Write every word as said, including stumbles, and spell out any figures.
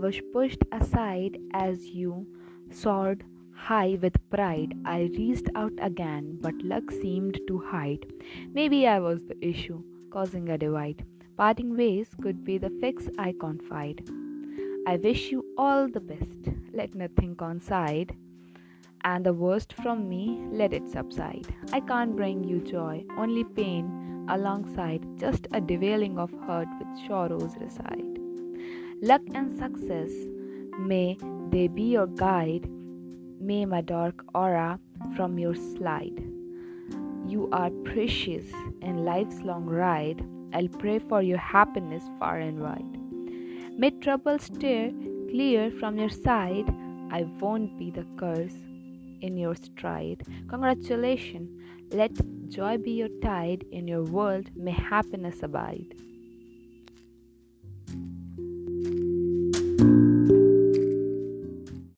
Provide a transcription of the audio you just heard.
was pushed aside as you soared high with pride. I reached out again, but luck seemed to hide. Maybe I was the issue, causing a divide. Parting ways could be the fix, I confide. I wish you all the best. Let nothing coincide. And the worst from me, let it subside. I can't bring you joy, only pain alongside, just a devailing of hurt with sorrows reside. Luck and success, may they be your guide. May my dark aura from your slide. You are precious in life's long ride. I'll pray for your happiness far and wide. May trouble steer clear from your side. I won't be the curse in your stride. Congratulations. Let joy be your tide. In your world, may happiness abide.